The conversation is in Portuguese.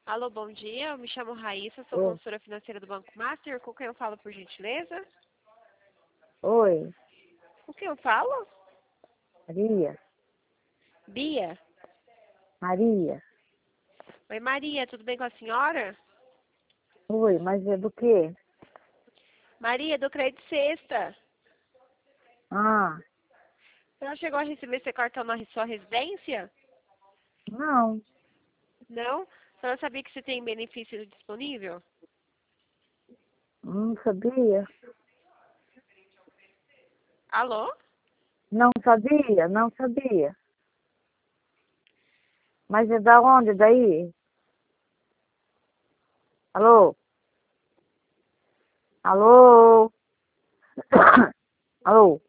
Alô, bom dia. Eu me chamo Raíssa, sou Oi. consultora financeira do Banco Master. Com quem eu falo, por gentileza? Oi, Com quem eu falo? Maria. Bia. Maria. Oi, Maria, tudo bem com a senhora? Oi, mas é do quê? Maria, do Crédito Sexta. Ah, A senhora chegou a receber seu cartão na sua residência? não, Não? A senhora sabia que você tem benefício disponível? não sabia. Alô? Não sabia, não sabia. Mas é da onde daí? Alô? Alô? Alô?